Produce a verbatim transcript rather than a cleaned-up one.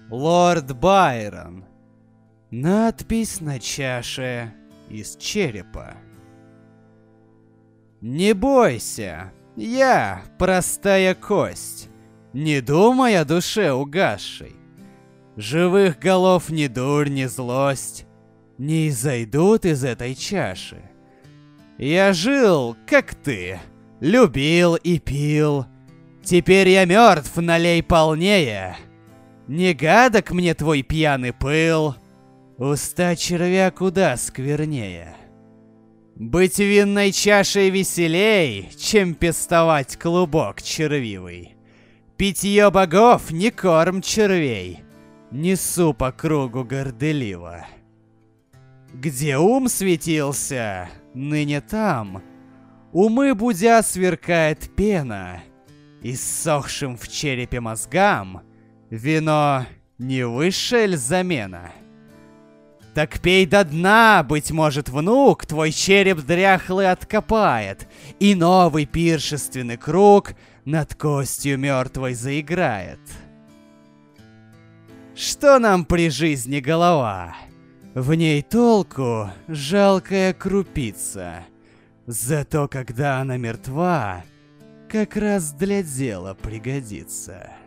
Лорд Байрон. Надпись на чаше из черепа. Не бойся, я простая кость, не думай о душе угасшей. Живых голов ни дурь, ни злость не изойдут из этой чаши. Я жил, как ты, любил и пил. Теперь я мертв, налей полнее. Не гадок мне твой пьяный пыл. Уста червя куда сквернее. Быть винной чашей веселей, чем пестовать клубок червивый. Питье богов не корм червей. Несу по кругу горделиво. Где ум светился, ныне там. Умы будя сверкает пена. Иссохшим в черепе мозгам вино не высшая ль замена? Так пей до дна, быть может, внук твой череп дряхлый откопает, и новый пиршественный круг над костью мертвой заиграет. Что нам при жизни голова? В ней толку жалкая крупица. Зато когда она мертва, как раз для дела пригодится.